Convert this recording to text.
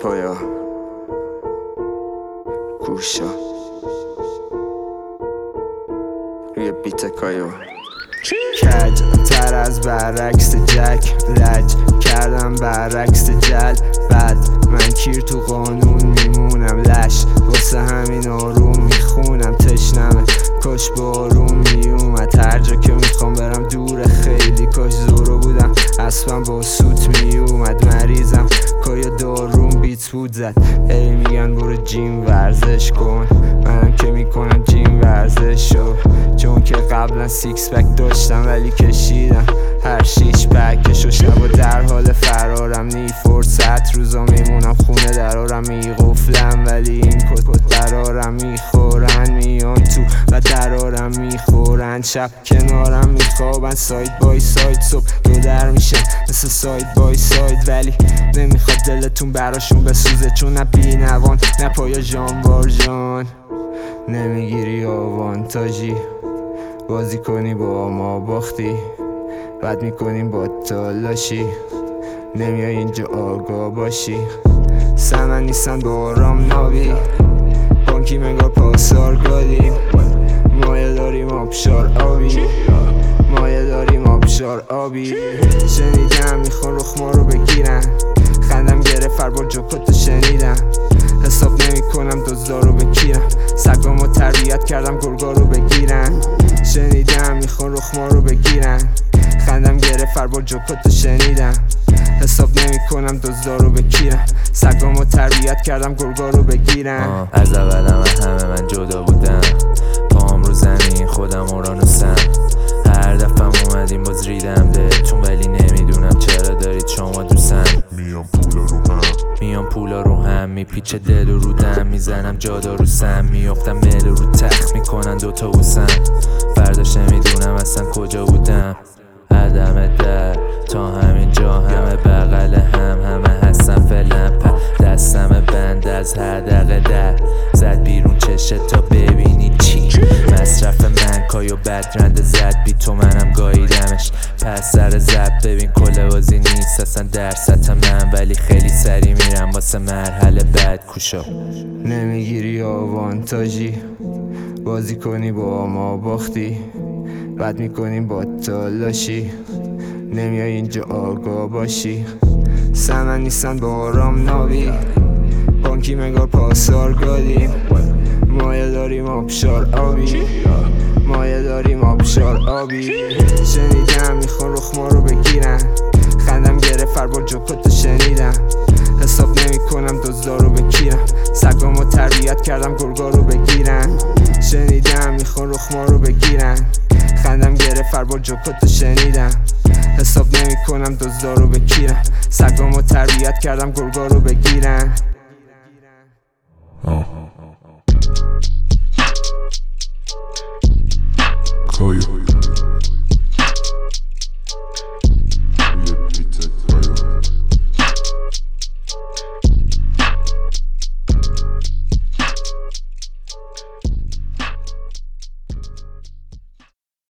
پایا گوشا روی بیت کایو کج تر از برعکس جک لج کردم برعکس جل بد من کیر تو قانون میمونم لش واسه همین آروم میخونم تشنمه کاش با آروم میومد هر جا که میخوام برم دور خیلی کاش زورو بودم اسبم با سوت میومد مریضم کایا داروم بیت بود زد هی میگن برو جیم ورزش کن منم که میکنم جیم ورزش شو چون که قبلا سیکس پک داشتم ولی کشیدم هر 6 پکشو شبا در حال فرارم نی فرصت روزا میمونم خونه درارم میقفلم ولی این کت درارم میخورن میان تو و درارم میخورن شب کنارم میخوابن ساید بای ساید صبح دو در میشه مثل ساید بای ساید ولی نمیخواد دلتون براشون بسوزه چون نه بی نوان نه پایا جانوار جان نمیگیری آوانتاژی بازی کنی با ما باختی بد میکنیم با تالاشی نمیای اینجا آگاه باشی سمن نیستن با آرام نابی بانکی منگار پاسار گادیم مایه داریم آبشار آبی مایه داریم آبشار آبی شنیدم میخوان رخ ما رو بگیرن خندم گرفت هر بار جوکاتو شنیدم حساب نمی کنم دزدا رو بگیرم سگامو تربیت کردم گرگا رو بگیرن شنیدم میخوان رخ ما رو بگیرن خندم گرفت هر بار جوکاتو شنیدم حساب نمی کنم دزدا رو بگیرم سگامو تربیت کردم گرگا رو بگیرن از اولم همه من جدا بودم پام رو زمین خودم اورانوسم هر دفعه اومدیم باز ریدم بهتون ولی نمیدونم چرا دارید شما دوستم میام پولا رو هم میپیچه دل و رودم میزنم جادا رو سم میافتم مل رو تخت میکنن دوتا بوسم فرداش نمیدونم اصلا کجا بودم عدم در تا همین جا همه بغل همه هستن فعلا دستم بند از هر دقیقه در زد بیرون چشه تا ببینی چی مصرف من کایو بدرنده زد بی تو منم گاییدمش پس سر زد ببین کل بازی نیست اصلا در سطح من ولی خیلی سری میرم واسه مرحله بعد کوشا نمیگیری آوانتاژی بازی کنی با ما باختی بد میکنیم با تالاشی نمیای اینجا آگاه باشی سمن نیستن با آرام نابی بانکی منگار پاسار گادیم مایه داریم آبشار آبی مایه داریم آبشار آبی شنیدم میخوان رخ ما رو بگیرن خندم گرفت هر بار جوکاتو شنیدم حساب نمی کنم دزدا رو بگیرم سگامو تربیت کردم گرگا رو بگیرن شنیدم میخوان رخ ما رو بگیرن خندم گرفت هر بار جوکاتو شنیدم حساب نمی کنم دزدا رو بگیرم سگامو تربیت کردم گرگا رو بگیرن